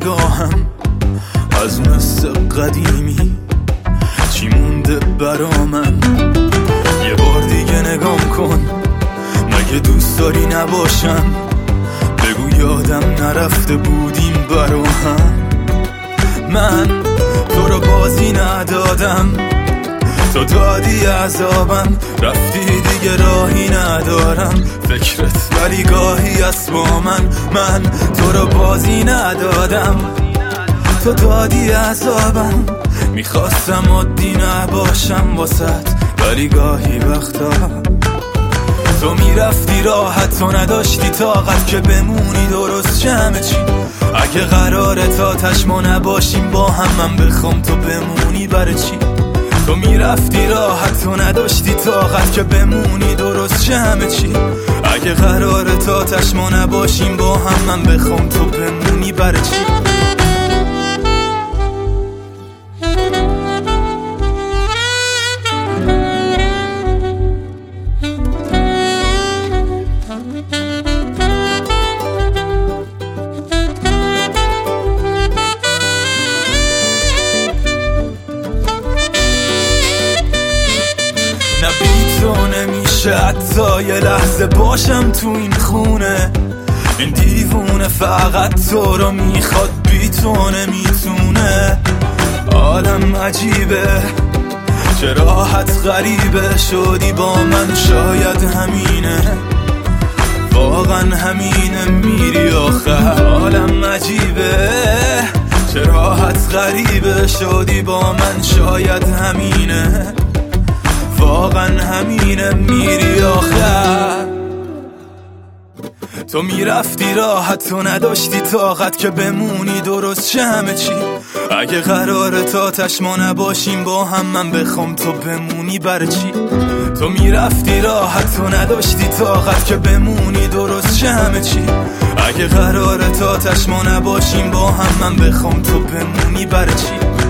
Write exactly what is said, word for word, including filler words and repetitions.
نگاهم از مثل قدیمی چی مونده برا من؟ یه بار دیگه نگام کن، مگه دوست داری نباشم؟ بگو یادم نرفته بودیم برا هم. من تو رو بازی ندادم، تو دادی عذابم، رفتی دیگه راهی ندارم فکرت ولی گاهی است با من. من تو رو بازی ندادم، تو دادی عذابم، میخواستم عادی نباشم واسط ولی گاهی وقتا تو میرفتی راحت، تو نداشتی طاقت که بمونی درست جمع چی. اگه قراره تا تش ما نباشیم با هم، من بخوام تو بمونی برای چی؟ تو میرفتی راحت، تو نداشتی طاقت که بمونی درست جمع چی. اگه قراره تا تش ما نباشیم با هم، من بخوام تو بمونی برای چی؟ نبی تو نمیشه حتی یه لحظه باشم تو این خونه. این دیوونه فقط تو رو میخواد، بی تو نمیتونه. عالم عجیبه، چه راحت غریبه شدی با من، شاید همینه، واقعا همینه میری آخر. عالم عجیبه، چه راحت غریبه شدی با من، شاید همینه، واقعا همینه میری آخر. تو میرفتی راحت، تو نداشتی طاقت که بمونی درست چه همه چی. اگه قراره تا تش ما نباشیم با هم، من بخوام تو بمونی برای چی؟ تو میرفتی راحت، تو نداشتی طاقت که بمونی درست چه همه چی. اگه قراره تا تش ما نباشیم با هم، من بخوام تو بمونی برای چی؟